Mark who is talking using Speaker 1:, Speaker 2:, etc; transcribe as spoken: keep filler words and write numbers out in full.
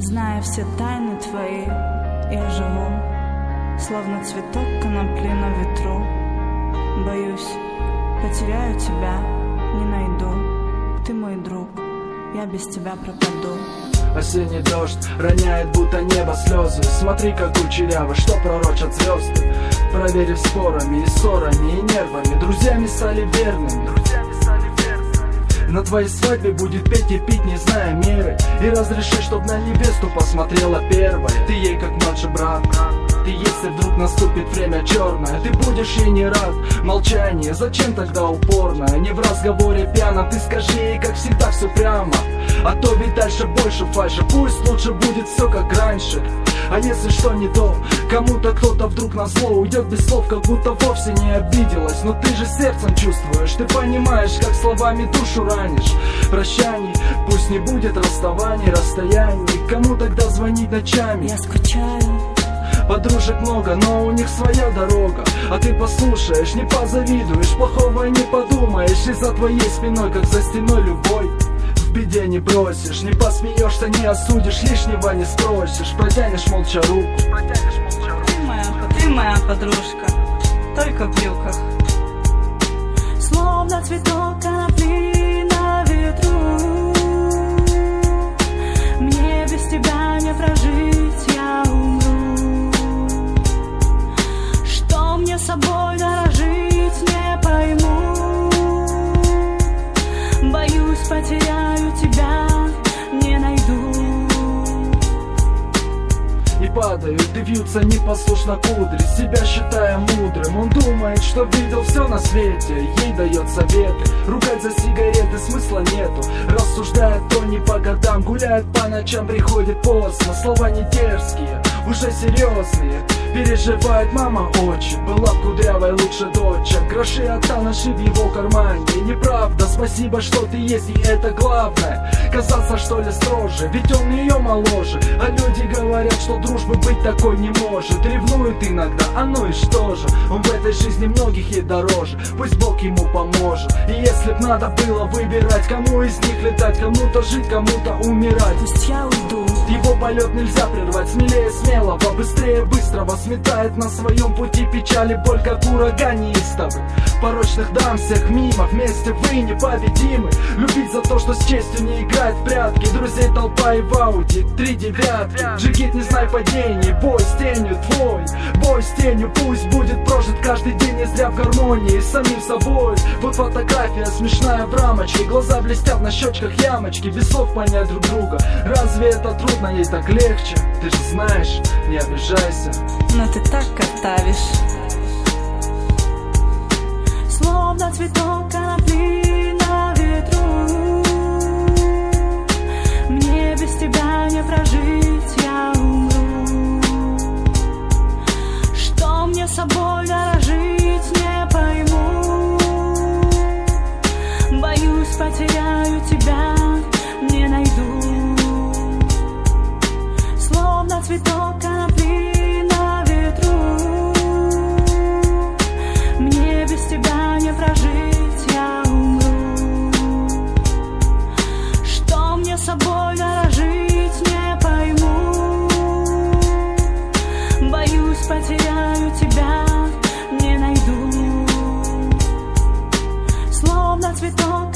Speaker 1: Зная все тайны твои, я живу, словно цветок конопли на ветру. Боюсь, потеряю тебя, не найду. Ты мой друг, я без тебя пропаду.
Speaker 2: Осенний дождь роняет будто небо слезы. Смотри, как кучеряво, что пророчат звезды. Проверив спорами и ссорами и нервами, друзьями стали верными. На твоей свадьбе будет петь и пить, не зная меры. И разреши, чтоб на невесту посмотрела первой. Ты ей как младший брат. Ты, если вдруг наступит время черное, ты будешь ей не рад. Молчание, зачем тогда упорное? Не в разговоре пьяно, ты скажи ей, как всегда, все прямо. А то ведь дальше больше фальши. Пусть лучше будет все как раньше. А если что не то, кому-то кто-то вдруг назло уйдет без слов, как будто вовсе не обиделась. Но ты же сердцем чувствуешь, ты понимаешь, как словами душу ранишь. Прощаний, пусть не будет расставаний, расстояний. Кому тогда звонить ночами?
Speaker 1: Я скучаю.
Speaker 2: Подружек много, но у них своя дорога. А ты послушаешь, не позавидуешь, плохого не подумаешь. И за твоей спиной, как за стеной любой, в беде не бросишь, не посмеешься, не осудишь, лишнего не спросишь. Протянешь молча руку.
Speaker 1: Ты моя, ты моя подружка, только в брюках. Словно цветок конопли на ветру. Мне без тебя не прожить, я умру. Что мне собой дорожить, не пойму. Боюсь, потеряю тебя, не найду.
Speaker 2: И падают, и вьются непослушно кудри, себя считая мудрым. Он думает, что видел все на свете, ей дает советы. Ругать за сигареты смысла нету. Рассуждает то не по годам, гуляет по ночам, приходит поздно. Слова не дерзкие, уже серьезные. Переживает мама очень, была б кудрявой лучше дочек. Гроши отца нашли в его кармане. Неправда, спасибо, что ты есть, и это главное. Казаться что ли строже, ведь он ее моложе. А люди говорят, что дружбы быть такой не может. Ревнует иногда, а ну и что же. Он в этой жизни многих ей дороже. Пусть Бог ему поможет. И если б надо было выбирать, кому из них летать, кому-то жить, кому-то умирать,
Speaker 1: пусть я уйду.
Speaker 2: Его полет нельзя прервать, смелее смелого, быстрее быстрого. Сметает на своем пути печали, боль, как ураган неистовый. Порочных дам всех мимо, вместе вы непобедимы. Любить за то, что с честью не играет в прятки. Друзей толпа и в ауди, три девятки. Джигит, не знай падений, бой с тенью твой. Бой с тенью, пусть будет прожит каждый день не зря в гармонии с самим собой. Вот фотография смешная в рамочке, глаза блестят, на щечках ямочки. Без слов понять друг друга, разве это трудно, ей так легче? Ты же знаешь, не обижайся.
Speaker 1: Но ты так картавишь. Словно цветок конопли на ветру. Мне без тебя не прожить, я умру. Что мне собой дорожить, не пойму. Боюсь, потеряю тебя, не найду. Словно цветок конопли на ветру. Мне без тебя не прожить, я умру. Что мне собой дорожить, не пойму. Боюсь, потеряю тебя, не найду. Словно цветок